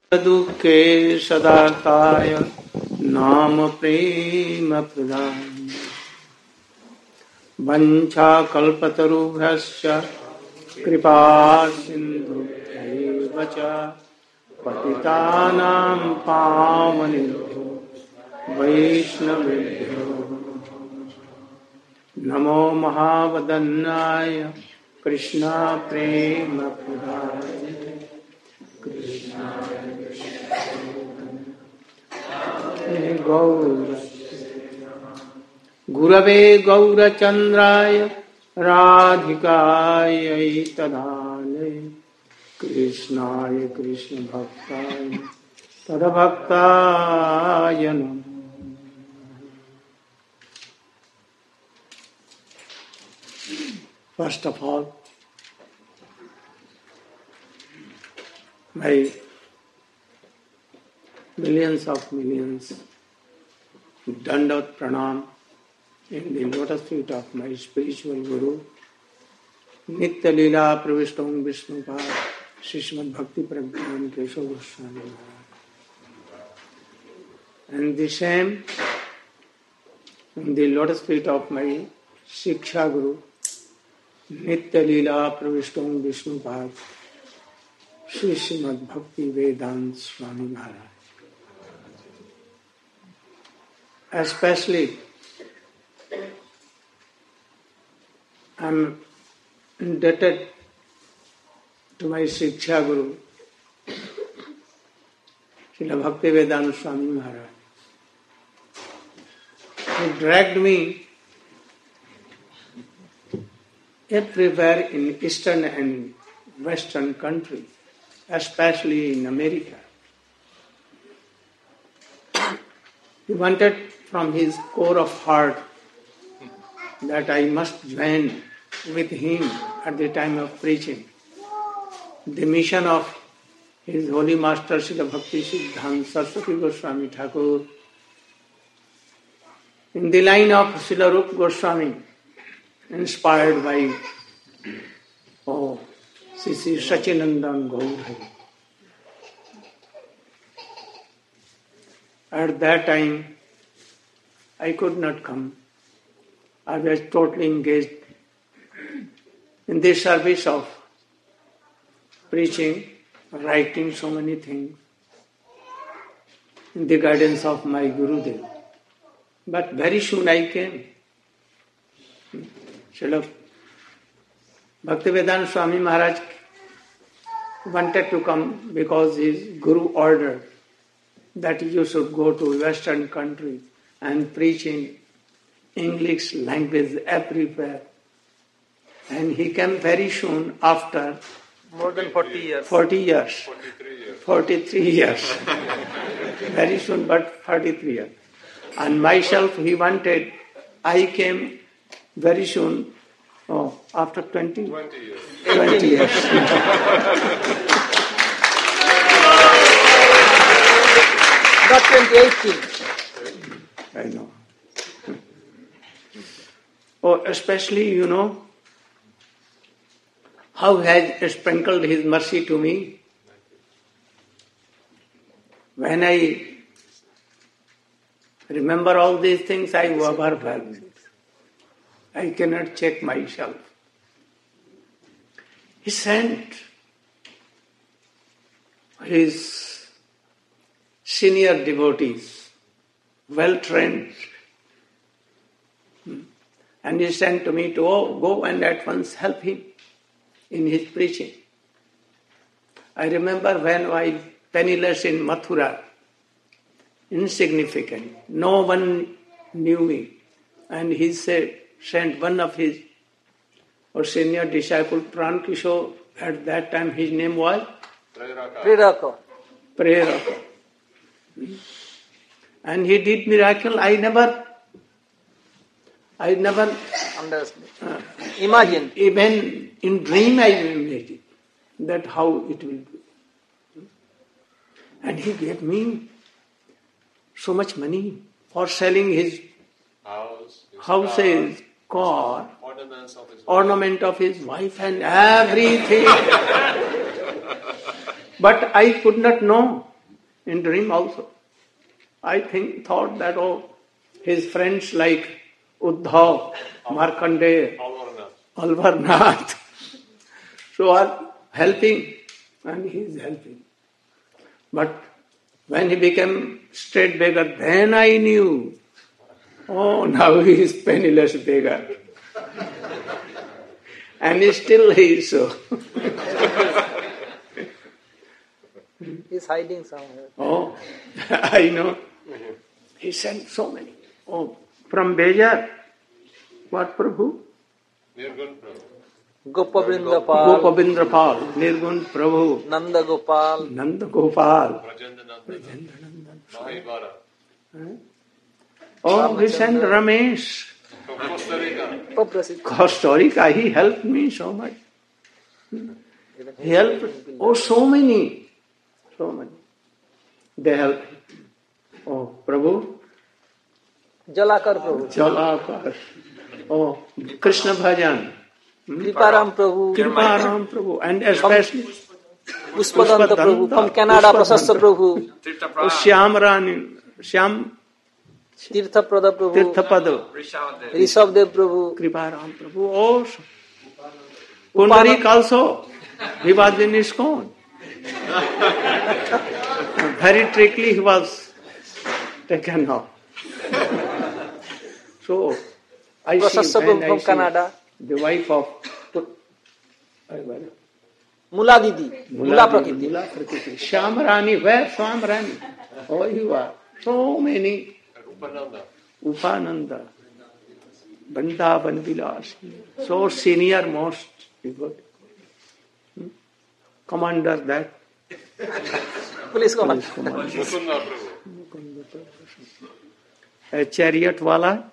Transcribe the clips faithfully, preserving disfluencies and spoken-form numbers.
दुःखे सदाकाय नाम प्रेम प्रदान वंशाकल्पतरुभ्यश्च कृपा सिन्धुभ्यैव च पतितानां पावनेभ्यो वैष्णवेभ्यो नमो महावदन्नाय कृष्णा प्रेम प्रदाय गौर गुरवे गौरचंद्राय राधिकायै तदालये कृष्णाय कृष्ण भक्ताय तद्भक्ताय नमः। First of all, my millions of millions Dandavat Pranam in the lotus feet of my spiritual Guru, Nitya Leela Pravishtam Vishnupad, Srimad Bhakti Pragyan Keshav Goswami Maharaj. And the same in the lotus feet of my Shiksha Guru, Nitya Leela Pravishtam Vishnupad, Srimad Bhakti Vedanta Swami Maharaj. Especially, I am indebted to my Shiksha Guru, Srila Bhakti Vedanta Swami Maharaj. He dragged me everywhere in Eastern and Western countries, especially in America. He wanted from his core of heart that I must join with him at the time of preaching the mission of his holy master Srila Bhakti Siddhanta Saraswati Goswami Thakur in the line of Srila Rupa Goswami, inspired by oh Sri Sri Sachidananda Gaur. At that time, I could not come. I was totally engaged in the service of preaching, writing so many things, in the guidance of my Gurudev. But very soon I came. Srila Bhaktivedanta Swami Maharaj wanted to come because his Guru ordered that you should go to Western countries and preach in English language everywhere. And he came very soon after more than forty years. Forty years. Forty-three years. Forty-three years. Very soon, but forty-three years. And myself, he wanted. I came very soon. Oh, after twenty. Twenty years. Twenty years. Not twenty eighteen. I know. Oh, especially, you know, how has sprinkled his mercy to me. When I remember all these things, I overwhelmed. I cannot check myself. He sent his senior devotees, well trained, and he sent to me to oh, go and at once help him in his preaching. I remember when I penniless in Mathura, insignificant, no one knew me, and he said, sent one of his or senior disciple, Pran Kishore, at that time his name was Preraka. Preraka. And he did miracle. I never, I never Understand. uh, Imagine. even in dream I made it, that how it will be. And he gave me so much money for selling his House, his houses, car, ornaments of his ornament of his wife and everything. But I could not know in dream also. I think, thought that, oh, his friends like Uddhav, Markandeya, Alvarnath, so are helping, and he is helping. But when he became straight beggar, then I knew, oh, now he is penniless beggar. And still he is so. He's hiding somewhere. Oh, I know. He sent so many. Oh, from Bejar, what Prabhu? Nirgun Prabhu. Gopavrinda Pal, Gopavindra Pal, Nirgun Prabhu, Nanda Gopal, Nanda Gopal. Brajendanandan. Mahibara. Oh, he sent Ramesh. From Costa Rica. Costa Rica. Costa Rica, he helped me so much. He helped, oh, so many. So many. They helped. Oh, Prabhu. Jalakar Prabhu, Jalakar. Oh, Krishna Bhajan. Kriparam Prabhu, Kriparam Prabhu. And especially Puspadanta Prabhu, from Canada, Prasasta Prabhu, oh, Shyam Rani, Shyam Tirthapada Prabhu, Tirthapada. Rishabdev Prabhu, Kriparam Prabhu. Oh, Pundarik also. He was in ISKCON. Very trickily he was taken off. So, I see Prasasta when Prabhu I from see Canada, the wife of Mula Didi, Mula Prakriti, Mula Prakriti. Shyam where Shyam Rani? Oh, you are. So many. Upananda. Upananda. Vrindavan Vilas. So senior most devotee. Hmm? Commander that. Police Commander, Police commander. Mukunda Prabhu. A chariot wala.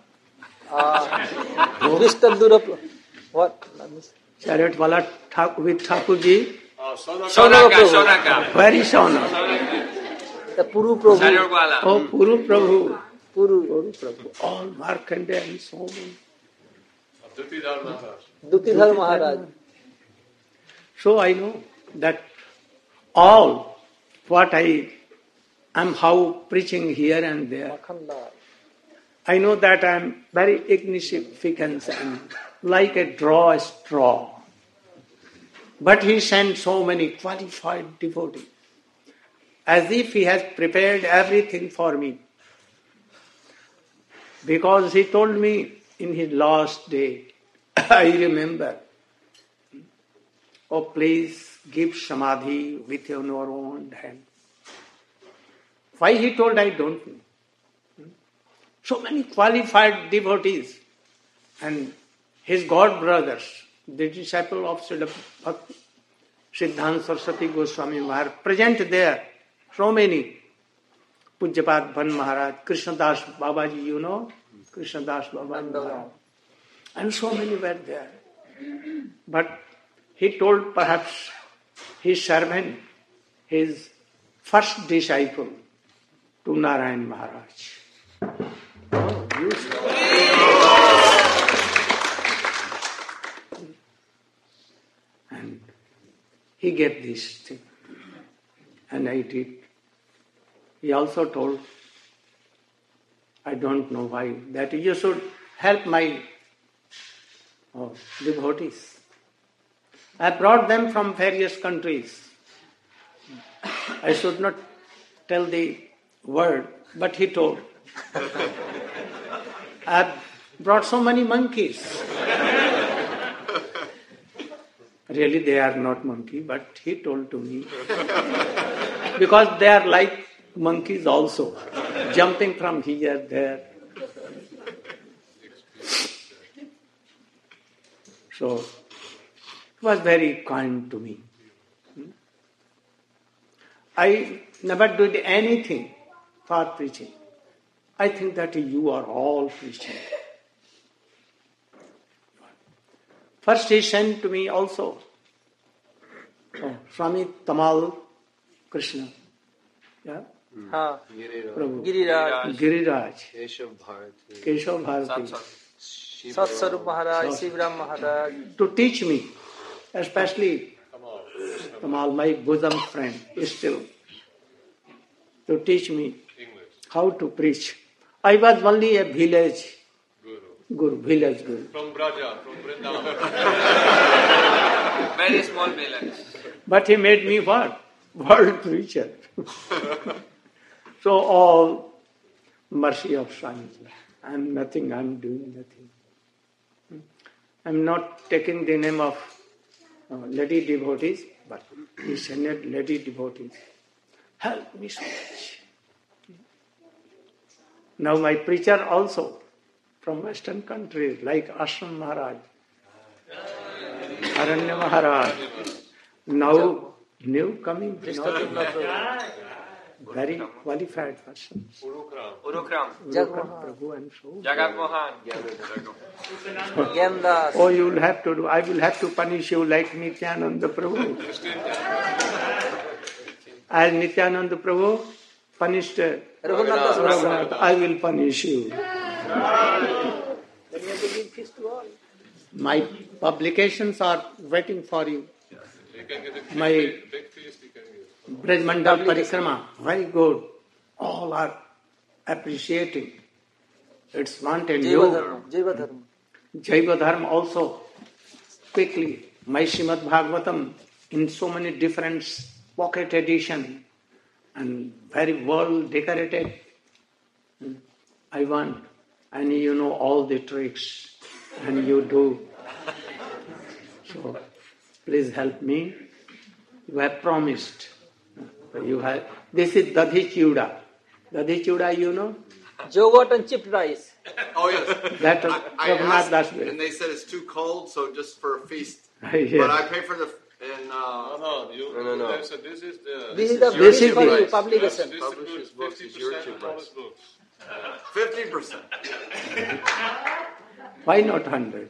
Vishtadura, what? Chariot wala thak, with Thakurji. Ah, Sonaka. Sonaka Sonaka, Prabhu, Very Sonaka. the Puru Prabhu, Saryogwala. Oh, Puru Prabhu. Puru, Puru Prabhu. All Markandeya and so many. Dutidhar Maharaj. Dutidhar Maharaj, So I know that all what I am how preaching here and there, Makhanda, I know that I am very insignificant and like a draw straw. But he sent so many qualified devotees, as if he has prepared everything for me. Because he told me in his last day, I remember, oh please give samadhi with your own hand. Why he told, I don't know. So many qualified devotees and his god brothers, the disciple of Siddhanta Saraswati Goswami Maharaj, present there, so many. Pujyapat Bhan Maharaj, Krishnadas Babaji, you know, Krishnadas Babaji Maharaj. And so many were there. But he told perhaps his servant, his first disciple, to Narayan Maharaj. Oh, you and he gave this thing. And I did. He also told, I don't know why, that you should help my oh, devotees. I brought them from various countries. I should not tell the word, but he told. I brought so many monkeys. Really, they are not monkey, but he told to me. Because they are like monkeys also, jumping from here, there. So, it was very kind to me. I never did anything for preaching. I think that you are all preaching. First he sent to me also oh, Swami Tamal Krishna. Yeah? हाँ, Prabhu. Giriraj, Giriraj. Keshav Bharati. Keshav Bharati. Satswarup Maharaj, Shivram Maharaj, To teach me, especially Tamal, my bosom friend, is still. to teach me English. how to preach. I was only a village Guru. guru, village guru. From Braja, from Vrindavan. Very small village. But he made me what? World preacher. So all mercy of Swamiji. I'm nothing, I'm doing nothing. I'm not taking the name of uh, lady devotees, but he sent lady devotees. Help me so much. Now my preacher also from Western countries like Ashram Maharaj, Aranya Maharaj, now new coming, very qualified person. Urukram. Urukram. Prabhu and so. Jagat Mohan. Gyandas. Oh, you will have to do, I will have to punish you like Nityananda Prabhu. As Nityananda Prabhu punished uh, Raghunath Das. Raghunath, I will punish you. Then you have to give fish to all. My publications are waiting for you. You can get a big, My- big, big feast you can give. Braj Mandal Parikrama, very good. All are appreciating. It's wanted. Jaiva You, Dharma. Jaiva Dharma. Jaiva Dharma also, quickly. My Srimad Bhagavatam in so many different pocket edition and very well decorated. I want, and you know all the tricks, and you do. So, please help me. You have promised. You have. This is Dadhi Chuda. Dadhi Chuda, you know? Yogurt and chipped rice. Oh yes. That I, I Raghunath asked, Das and they said it's too cold, so just for a feast. Yeah. But I pay for the and No, uh, no, you, No, no, no. there's a- this is the... This is the This fish is for the- you, publication. This Publish his books, fifty it's your percent cheap of price. his books. fifty percent. Why not hundred?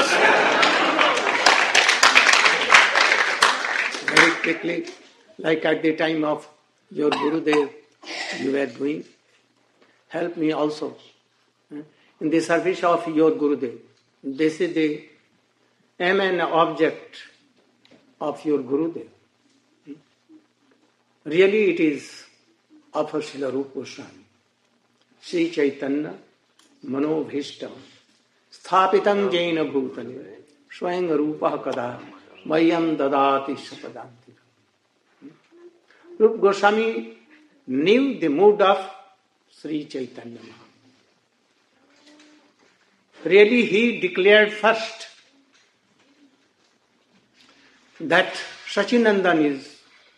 Very quickly, like at the time of your Gurudev, you were doing. Help me also. In the service of your Gurudev. This is the aim and object of your Gurudev. Really it is of Srila Rupa Goswami. Sri Chaitanya Manobhishtam Sthapitam Jaina Bhutale Swayam Rupa Kada Mayam Dadati Sapadanti. Rupa Goswami knew the mood of Sri Chaitanya Mahaprabhu. Really he declared first that Sachinandan is,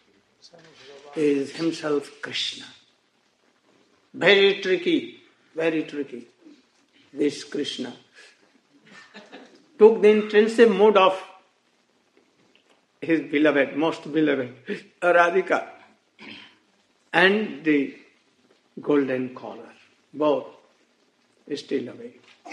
is himself Krishna. Very tricky, very tricky, this Krishna. Took the intrinsic mood of his beloved, most beloved, Radhika, and the golden collar, both still away,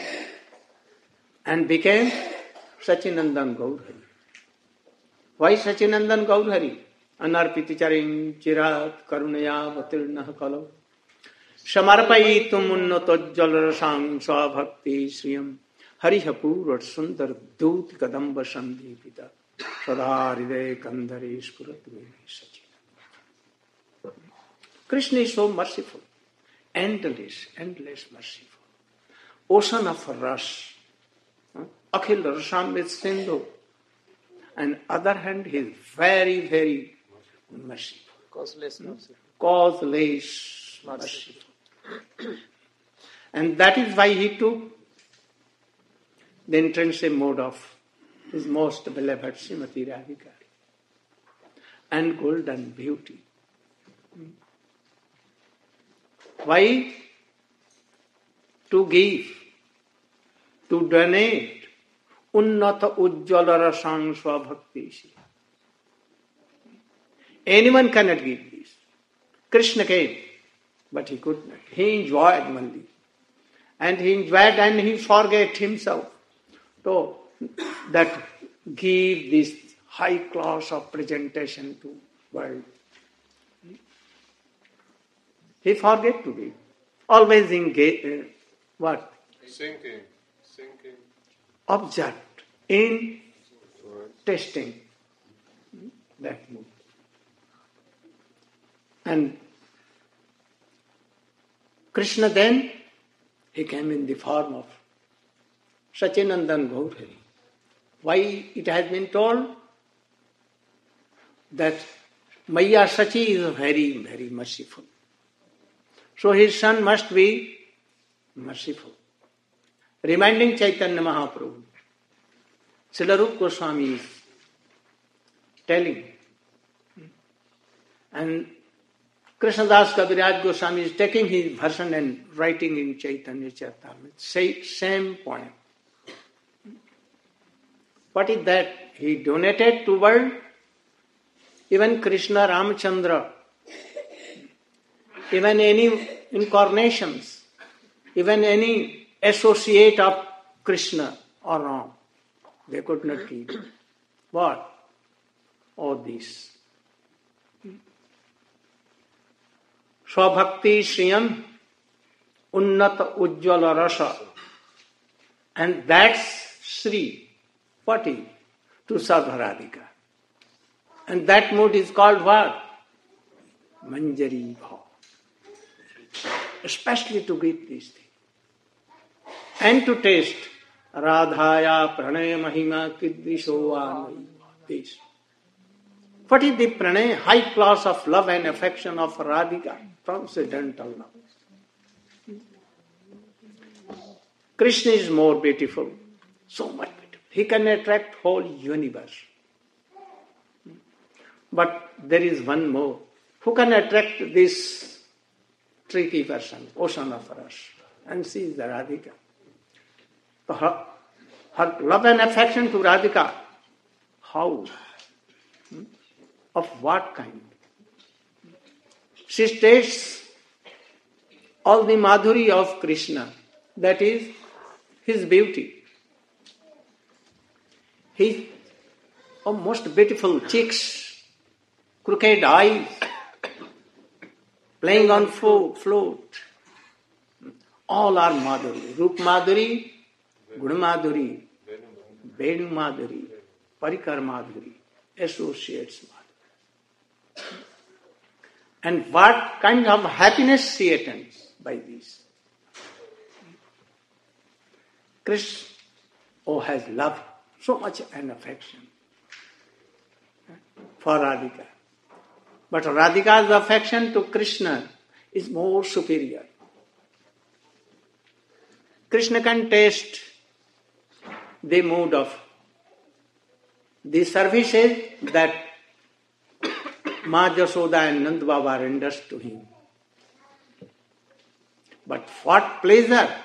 and became Sachinandan Gaurhari. Why Sachinandan Gaurhari? Anarpiti charim chirat karunaya vatirnah kalau samarpayitum unnatojjal rasam svabhakti sriyam harihapur sundar dut kadamba sandipita sadharide kandare skurat vedi sachinandan. Krishna is so merciful, endless, endless merciful. Ocean of rasa. Akhil rasam is sindhu. And other hand, he is very, very merciful. Causeless mercy. Causeless merciful. And that is why he took the intrinsic mode of his most beloved Srimati Radhika and golden beauty. Why? To give, to donate unnata ujjala rasang svabhakti. Anyone cannot give this. Krishna came, but he could not. He enjoyed only. And he enjoyed and he forget himself. So that give this high class of presentation to world. He forget to give. Always engage, uh, what? Sinking, sinking. Object in testing that mood. And Krishna then, he came in the form of Sachinandan Gaurhari. Why it has been told that Maya Sachi is very, very merciful. So his son must be merciful. Reminding Chaitanya Mahaprabhu, Srila Rupa Goswami is telling, and Krishnadas Kaviraj Goswami is taking his version and writing in Chaitanya Charitamrita. Say, same point. What is that? He donated to world. Even Krishna Ramachandra, even any incarnations, even any associate of Krishna or Ram, they could not keep. What? All this. Swabhakti Shriyam Unnata Ujjvala Rasa. And that's Sri. What is? To serve Radhika. And that mood is called what? Manjari Bhav. Especially to get this thing. And to taste Radhaya Pranaya Mahima Kidvisho. This. What is the pranay? High class of love and affection of Radhika. Transcendental love. Krishna is more beautiful. So much beautiful. He can attract whole universe. But there is one more. Who can attract this tricky person, ocean of rush? And she is the Radhika. So her, her love and affection to Radhika, how? Of what kind? She tastes all the madhuri of Krishna, that is his beauty. His oh, most beautiful cheeks, crooked eyes, playing on flute. All are madhuri. Rup madhuri, Guna madhuri, Venu madhuri, Parikar madhuri, associates madhuri. And what kind of happiness she attains by this? Krishna oh, has love, so much an affection for Radhika. But Radhika's affection to Krishna is more superior. Krishna can taste the mood of the services that Ma Jasoda and Nand Baba renders to him. But what pleasure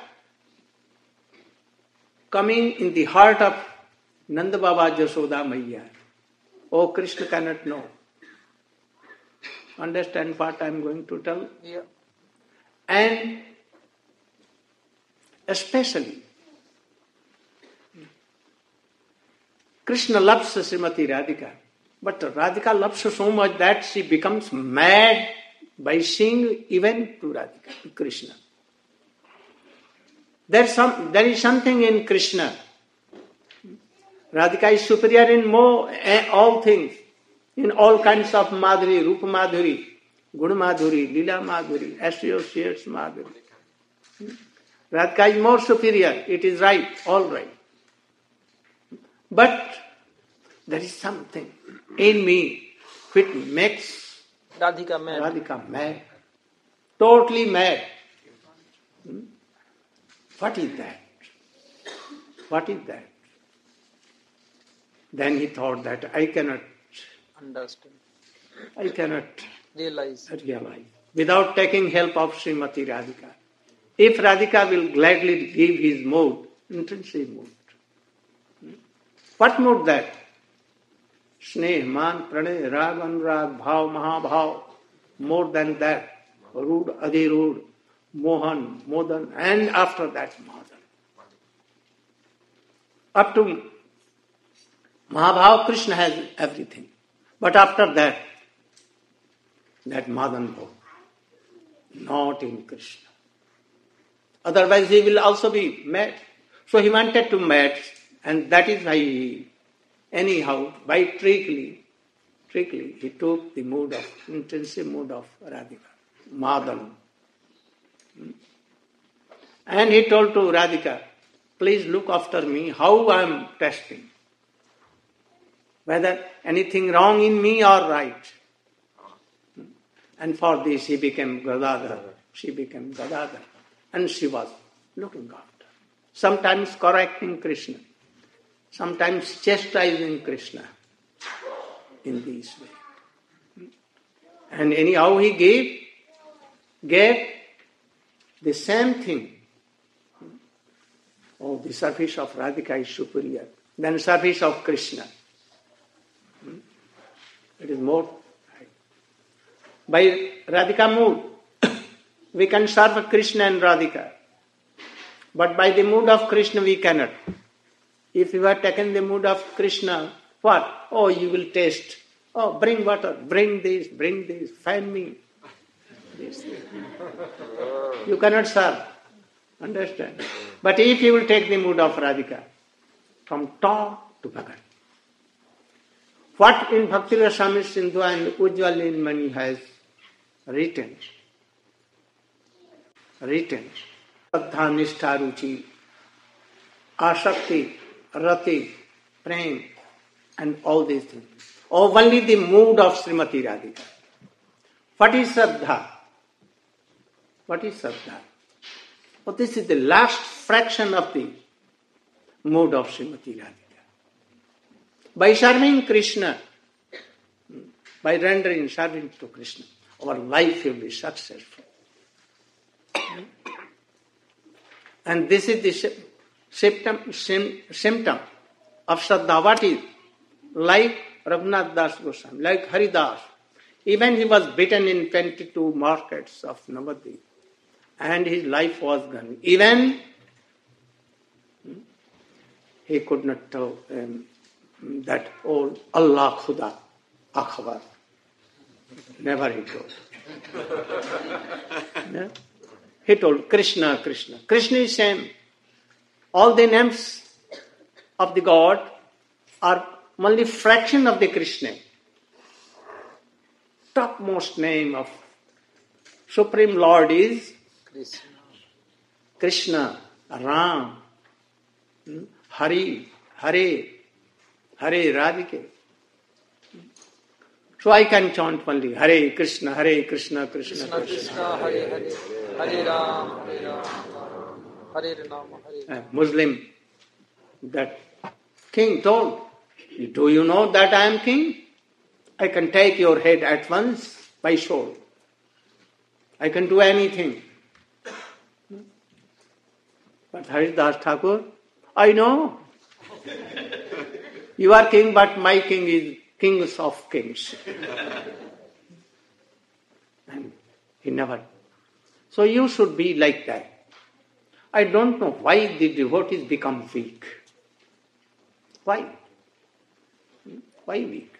coming in the heart of Nand Baba Jasoda Maiya. Oh, Krishna cannot know. Understand what I am going to tell? Yeah. And especially, Krishna loves Srimati Radhika. But Radhika loves her so much that she becomes mad by seeing even to Radhika, to Krishna. There's some, there is something in Krishna. Radhika is superior in more, all things, in all kinds of madhuri, rupa madhuri, guna madhuri, lila madhuri, associates madhuri. Radhika is more superior, it is right, all right. But there is something in me which makes Radhika mad. Radhika mad. Totally mad. Hmm? What is that? What is that? Then he thought that I cannot, Understand. I cannot Realize. realize without taking help of Srimati Radhika. If Radhika will gladly give his mood, intrinsic mood. Hmm? What mood that? Sneh, man, pranay, rag, anurag, bhav, mahabhav. More than that, Rud, Adhirud, Mohan, Modan, and after that, Madan. Up to Mahabhav, Krishna has everything. But after that, that Madan Bhav, not in Krishna. Otherwise he will also be mad. So he wanted to mad, and that is why he, anyhow, by trickly, trickly, he took the mood of, intensive mood of Radhika, Madan. And he told to Radhika, please look after me, how I am testing. Whether anything wrong in me or right. And for this he became Gadadhar. She became Gadadhar. And she was looking after. Sometimes correcting Krishna. Sometimes chastising Krishna. In this way. And anyhow he gave, gave the same thing. Oh, the service of Radhika is superior than service of Krishna. It is more. By Radhika mood, we can serve Krishna and Radhika. But by the mood of Krishna we cannot. If you have taken the mood of Krishna, what? Oh, you will taste. Oh, bring water, bring this, bring this, fan me. This. You cannot serve. Understand? But if you will take the mood of Radhika, from top to bottom, what in Bhakti Rasamrita Sindhu and Ujjwal Mani has written, written, Shraddha, Nishtha, Ruchi, Asakti, Rati, Prem, and all these things. Or only the mood of Srimati Radhika. What is Shraddha? What is Shraddha? Oh, this is the last fraction of the mood of Srimati Radhika. By serving Krishna, by rendering service to Krishna, our life will be successful. And this is the symptom, symptom of Shraddha. What is? Like Raghunath Das Goswami, like Haridas. Even he was beaten in twenty-two markets of Navadvip. And his life was gone. Even he could not tell um, that old Allah Khuda Akhbar. Never he told. Yeah? He told Krishna, Krishna. Krishna is same. All the names of the God are only fraction of the Krishna. Topmost name of Supreme Lord is Krishna, Krishna, Ram, Hari, Hare, Hare Radhike. So I can chant only Hare Krishna, Hare Krishna, Krishna Krishna, Krishna. Krishna, Hare Hare, Hare Ram, Hare Ram, Hare Ram, Hare. A Muslim, that king told, do you know that I am king? I can take your head at once by sword. I can do anything. But Haridas Thakur, I know. You are king, but my king is kings of kings. And he never. So you should be like that. I don't know why the devotees become weak. Why? Why weak?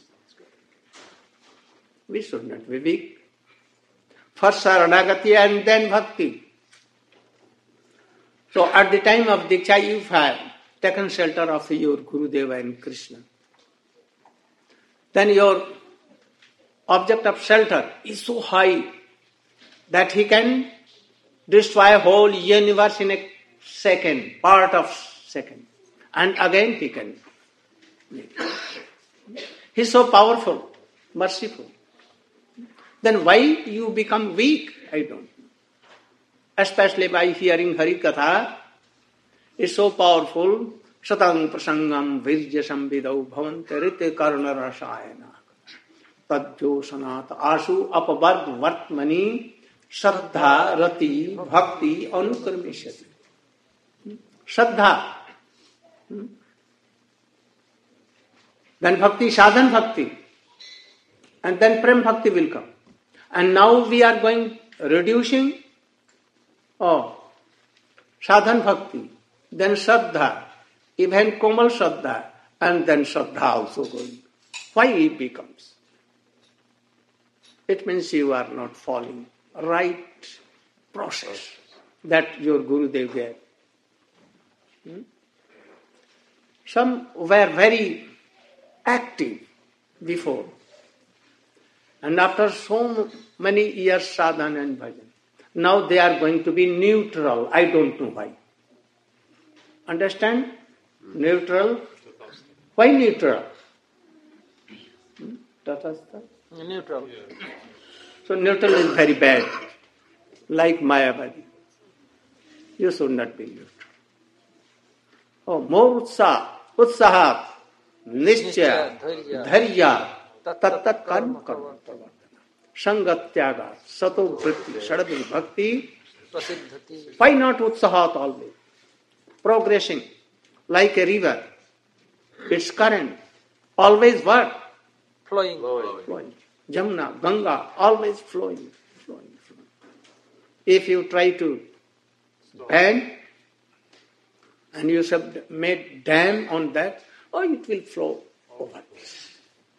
We should not be weak. First Saranagati and then Bhakti. So at the time of Diksha, you have taken shelter of your Gurudeva and Krishna. Then your object of shelter is so high that he can destroy a whole universe in a second, part of second. And again he can. He's so powerful, merciful. Then why you become weak? I don't know. Especially by hearing Hari Katha, is so powerful. Satang prasangam virja samvidau bhavante rite karna rasayana. Tadjo sanat asu apavarg vartmani Shraddha rati bhakti anukarmishati. Shraddha. Then bhakti, sadhan bhakti. And then prem bhakti will come. And now we are going reducing oh, sadhan bhakti, then Shraddha, even Komal Shraddha, and then Shraddha also going. Why it becomes? It means you are not following right process that your Gurudev gave. Hmm? Some were very active before. And after so many years sadhana and bhajan, Now they are going to be neutral. I don't know why. Understand? Neutral. Why neutral? Hmm? Tatastha? Neutral. So neutral is very bad. Like Mayavadi. You should not be neutral. Oh, more utsaha, utsaha, nischaya, dharya, tat-tat karma karma. Sangatyaga, sato vritti, shadvi bhakti. Prasiddhati. Why not utsahat always? Progressing like a river. Its current. Always what? Flowing. Flowing. Jamuna, Ganga, always flowing, flowing, flowing. If you try to ban and you have made dam on that, oh, it will flow over this.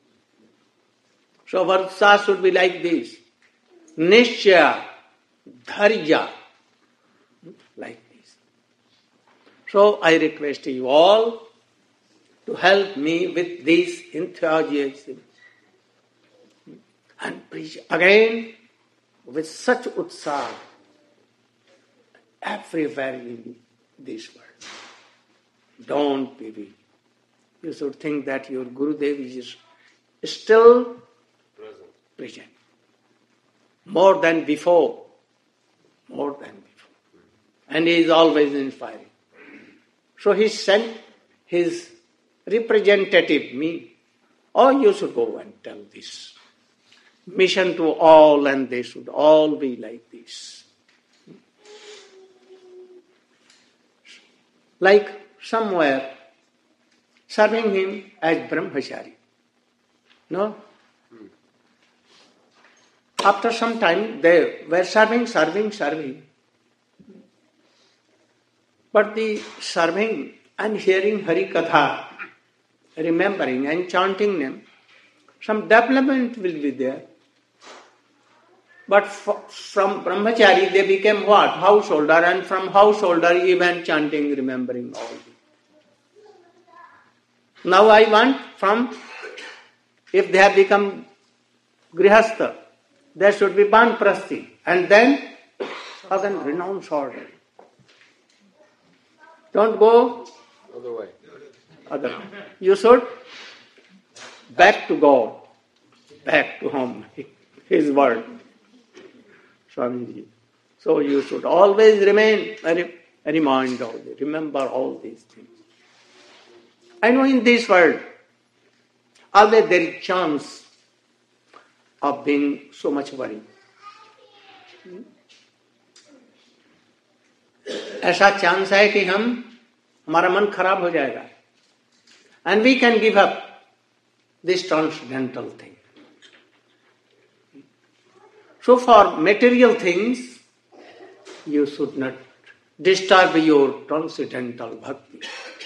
So our utsaha should be like this. Nishya, dharya, like this. So I request you all to help me with this enthusiasm and preach again with such utsaha everywhere in this world. Don't be weak. You should think that your Gurudev is still Present. present. More than before. More than before. And he is always inspiring. So he sent his representative, me. Oh, you should go and tell this. Mission to all, and they should all be like this. Like somewhere, serving him as Brahmachari. No? After some time, they were serving, serving, serving. But the serving and hearing Hari Katha, remembering and chanting them, some development will be there. But from Brahmachari they became what? Householder, and from householder even chanting, remembering all this. Now I want from, if they have become Grihastha, there should be Banprasti, and then again renounce order. Don't go Other way. other way. You should back to God, back to home, His word. Swamiji. So you should always remain, remind all this, remember all these things. I know in this world, always there is chance of being so much worried. ऐसा chance है कि हम हमारा मन खराब हो जाएगा. And we can give up this transcendental thing. So for material things, you should not disturb your transcendental bhakti.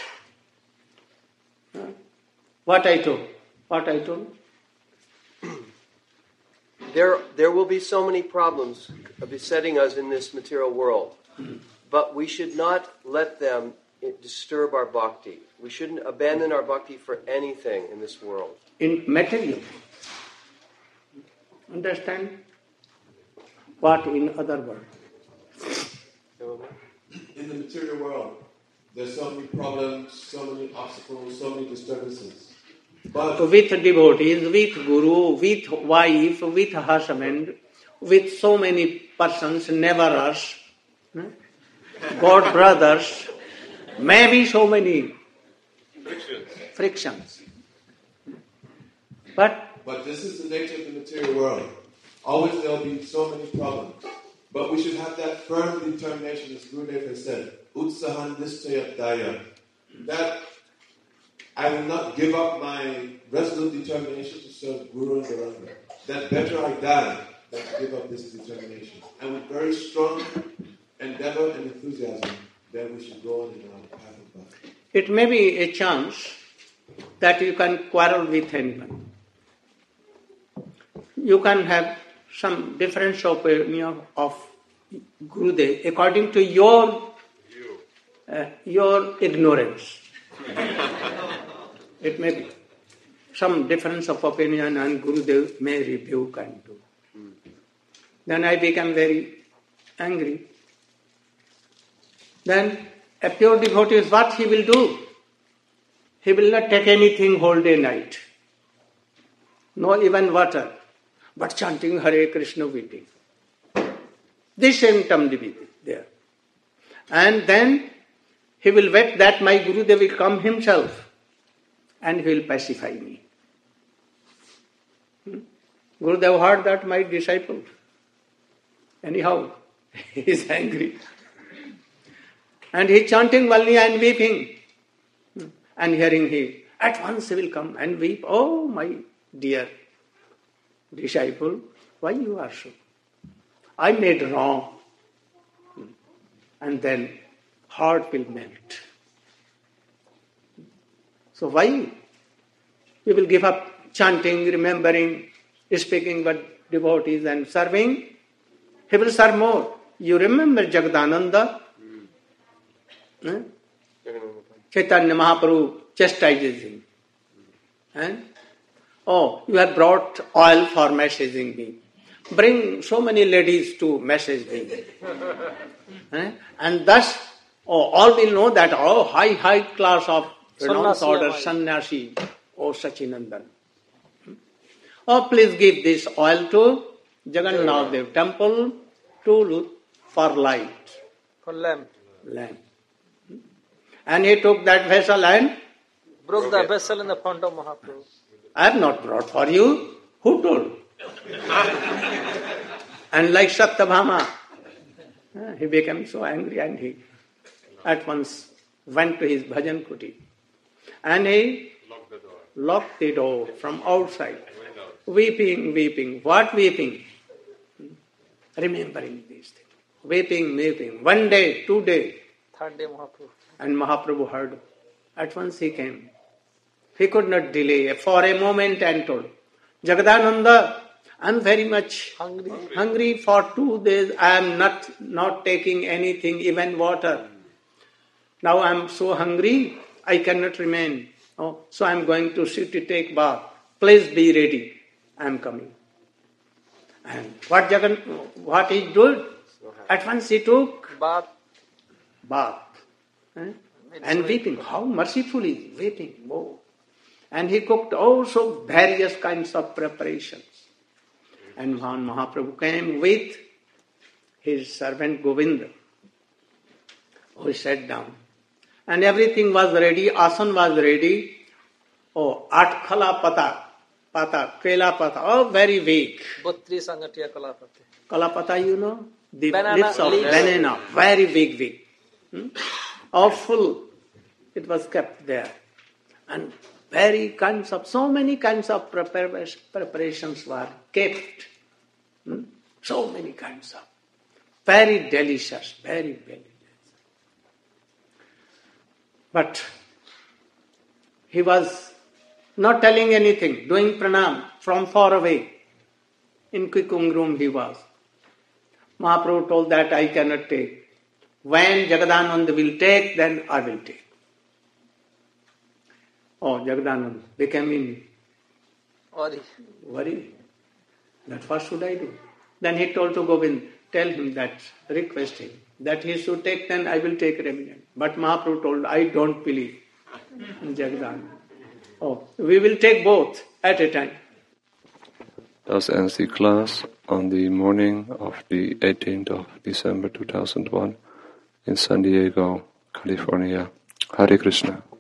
What I told? What I told? There, there will be so many problems besetting us in this material world, but we should not let them disturb our bhakti. We shouldn't abandon our bhakti for anything in this world. In material. Understand? What in other world? In the material world, there's so many problems, so many obstacles, so many disturbances. But with devotees, with guru, with wife, with husband, with so many persons, neighbors, God brothers, maybe so many Frictions. frictions. But but this is the nature of the material world. Always there will be so many problems. But we should have that firm determination, as Gurudev has said, Utsahan Nischayataya, that I will not give up my resolute determination to serve Guru and Garanga. That better I die than to give up this determination. And with very strong endeavor and enthusiasm, then we should go on in our path of bhakti. it may be a chance that you can quarrel with anyone. You can have some difference of opinion of Gurudev according to your uh, your ignorance. It may be some difference of opinion, and Gurudev may rebuke and do. Then I become very angry. Then a pure devotee is what he will do? He will not take anything whole day night. No even water. But chanting Hare Krishna weeping. This symptom will be there. And then he will wait that my Gurudev will come himself and he will pacify me. Hmm? Gurudev heard that my disciple. Anyhow, he is angry. And he is chanting Valli and weeping. And hearing he, at once he will come and weep. Oh, my dear disciple, why you are so? I made wrong. And then heart will melt. So why? You will give up chanting, remembering, speaking with devotees and serving. He will serve more. You remember Jagadananda? Hmm? Chaitanya Mahaprabhu chastises him. And, oh, you have brought oil for messaging me. Bring so many ladies to message me. eh? And thus, oh, all will know that, oh, high, high class of renounced order, sannyasi, oh, Sachinandan. Oh, please give this oil to Jagannath Dev temple to for light. For lamp. Lamp. And he took that vessel and Broke the vessel in the front of Mahaprabhu. I have not brought for you. Who told? And like Satyabhama, he became so angry and he at once went to his bhajan kuti. And he Lock the door. locked the door from outside. Weeping, weeping. What weeping? Remembering these things. Weeping, weeping. One day, two days. Third day Mahaprabhu. And Mahaprabhu heard. At once he came. He could not delay for a moment and told, Jagadananda, I am very much Hungry. hungry for two days. I am not, not taking anything, even water. Now I am so hungry, I cannot remain. Oh, so I am going to sit to take bath. Please be ready. I am coming. And what Jagan, what he did? At once he took Bath. bath. Eh? And weeping. How merciful he is, weeping. Oh. And he cooked also various kinds of preparations. And when Mahaprabhu came with his servant Govinda, who sat down. And everything was ready, asan was ready. Oh, atkhala pata, pata, kela pata, oh, very weak. Butri Sangatiya Kalapati. Kalapata, you know? The Banana leaves of leaves. banana, very big, big. Hmm? All full. It was kept there. And very kinds of, so many kinds of prepar- preparations were kept. Hmm? So many kinds of. Very delicious, very, very delicious. But he was not telling anything, doing pranam from far away. In Kikung room he was. Mahaprabhu told that I cannot take. When Jagadananda will take, then I will take. Oh, Jagadananda became in Ori. worry. That what should I do? Then he told to Govind, tell him that, request him, that he should take, then I will take remnant. But Mahaprabhu told, I don't believe in Jagadananda. Oh, we will take both at a time. Thus ends the class on the morning of the eighteenth of December two thousand one in San Diego, California. Hare Krishna.